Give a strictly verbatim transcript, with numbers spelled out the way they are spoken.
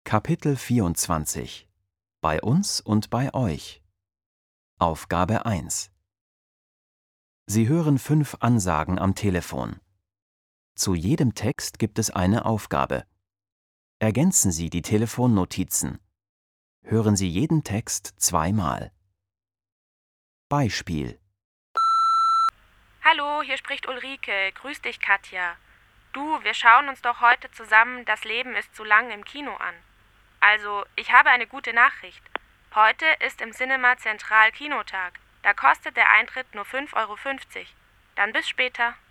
Kapitel vierundzwanzig. Bei uns und bei euch. Aufgabe eins. Sie hören fünf Ansagen am Telefon. Zu jedem Text gibt es eine Aufgabe. Ergänzen Sie die Telefonnotizen. Hören Sie jeden Text zweimal. Beispiel: Hallo, hier spricht Ulrike. Grüß dich, Katja. Du, wir schauen uns doch heute zusammen Das Leben ist zu lang im Kino an. Also, ich habe eine gute Nachricht. Heute ist im Cinema Zentral Kinotag. Da kostet der Eintritt nur fünf Euro fünfzig. Dann bis später.